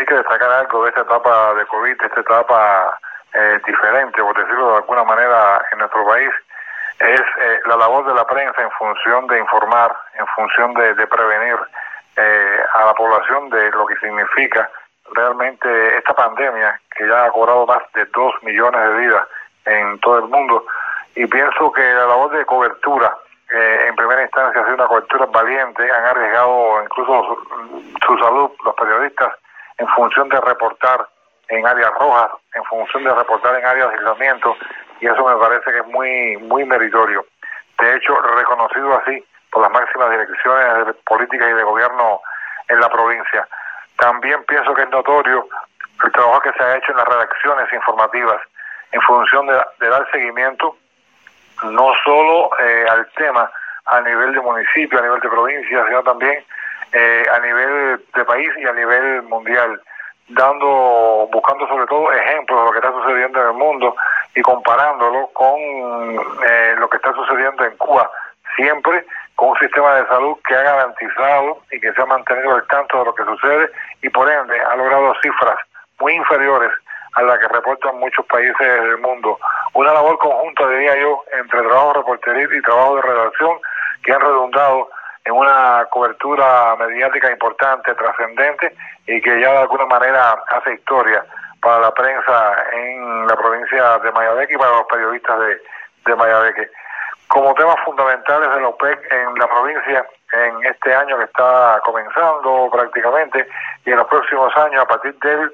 que destacar algo de esta etapa de COVID, de esta etapa diferente, por decirlo de alguna manera, en nuestro país, es la labor de la prensa en función de informar, en función de prevenir a la población de lo que significa realmente esta pandemia, que ya ha cobrado más de 2 millones de vidas en todo el mundo. Y pienso que la labor de cobertura, en primera instancia, ha sido una cobertura valiente. Han arriesgado incluso su salud los periodistas en función de reportar en áreas rojas, en función de reportar en áreas de aislamiento, y eso me parece que es muy meritorio. De hecho, reconocido así por las máximas direcciones de política y de gobierno en la provincia. También pienso que es notorio el trabajo que se ha hecho en las redacciones informativas en función de dar seguimiento no solo al tema a nivel de municipio, a nivel de provincia, sino también a nivel de país y a nivel mundial, buscando sobre todo ejemplos de lo que está sucediendo en el mundo y comparándolo con lo que está sucediendo en Cuba, siempre con un sistema de salud que ha garantizado y que se ha mantenido al tanto de lo que sucede y por ende ha logrado cifras muy inferiores a las que reportan muchos países del mundo. Una labor conjunta, diría yo, entre trabajo reporteril y trabajo de redacción, que han redundado en una cobertura mediática importante, trascendente, y que ya de alguna manera hace historia para la prensa en la provincia de Mayabeque y para los periodistas de Mayabeque. Como temas fundamentales de la OPEC en la provincia, en este año que está comenzando prácticamente, y en los próximos años, a partir del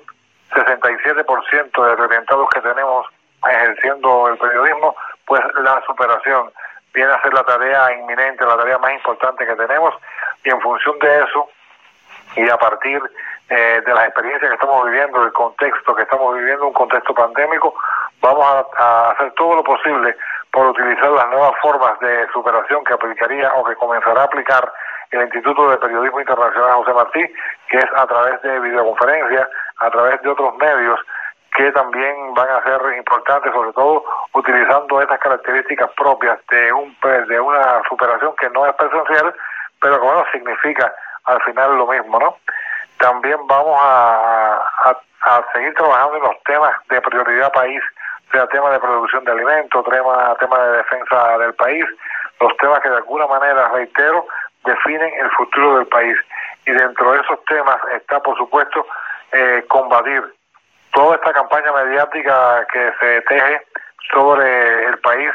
67% de orientados que tenemos ejerciendo el periodismo, pues la superación viene a ser la tarea inminente, la tarea más importante que tenemos, y en función de eso y a partir de las experiencias que estamos viviendo, del contexto que estamos viviendo, un contexto pandémico, vamos a hacer todo lo posible por utilizar las nuevas formas de superación que aplicaría o que comenzará a aplicar el Instituto de Periodismo Internacional José Martí, que es a través de videoconferencias, a través de otros medios que también van a ser importantes, sobre todo utilizando esas características propias de una superación que no es presencial, pero que bueno, significa al final lo mismo, ¿no? También vamos a seguir trabajando en los temas de prioridad país, sea tema de producción de alimentos, tema de defensa del país, los temas que de alguna manera, reitero, definen el futuro del país. Y dentro de esos temas está, por supuesto, combatir toda esta campaña mediática que se teje sobre el país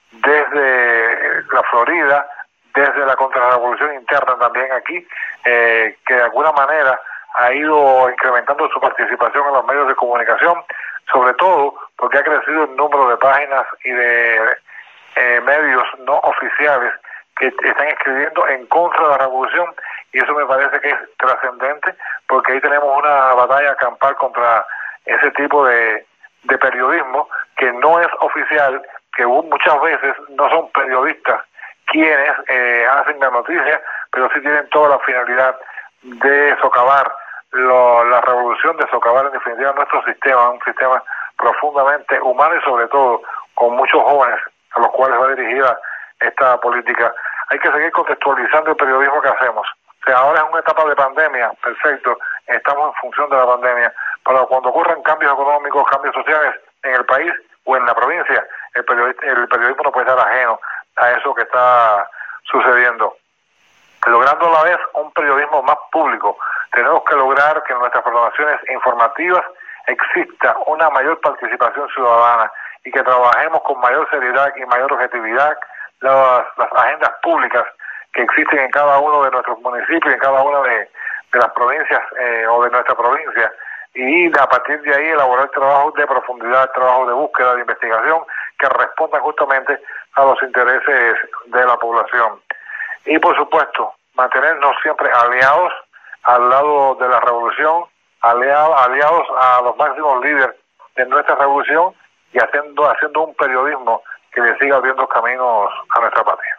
desde la Florida, desde la contrarrevolución interna también aquí, que de alguna manera ha ido incrementando su participación en los medios de comunicación, sobre todo porque ha crecido el número de páginas y de medios no oficiales que están escribiendo en contra de la revolución, y eso me parece que es trascendente, porque ahí tenemos una batalla campal contra ese tipo de periodismo que no es oficial, que muchas veces no son periodistas quienes hacen la noticia, pero sí tienen toda la finalidad de socavar la revolución, de socavar en definitiva nuestro sistema, un sistema profundamente humano y sobre todo con muchos jóvenes a los cuales va dirigida esta política. Hay que seguir contextualizando el periodismo que hacemos. O sea, ahora es una etapa de pandemia, perfecto, estamos en función de la pandemia, pero cuando ocurran cambios económicos, cambios sociales en el país o en la provincia, el periodismo no puede estar ajeno a eso que está sucediendo. Logrando a la vez un periodismo más público, tenemos que lograr que en nuestras programaciones informativas exista una mayor participación ciudadana y que trabajemos con mayor seriedad y mayor objetividad las agendas públicas que existen en cada uno de nuestros municipios, en cada una de las provincias o de nuestra provincia, y a partir de ahí elaborar trabajo de profundidad, trabajo de búsqueda, de investigación, que respondan justamente a los intereses de la población. Y por supuesto, mantenernos siempre aliados al lado de la revolución, aliados a los máximos líderes de nuestra revolución y haciendo un periodismo que le siga abriendo caminos a nuestra patria.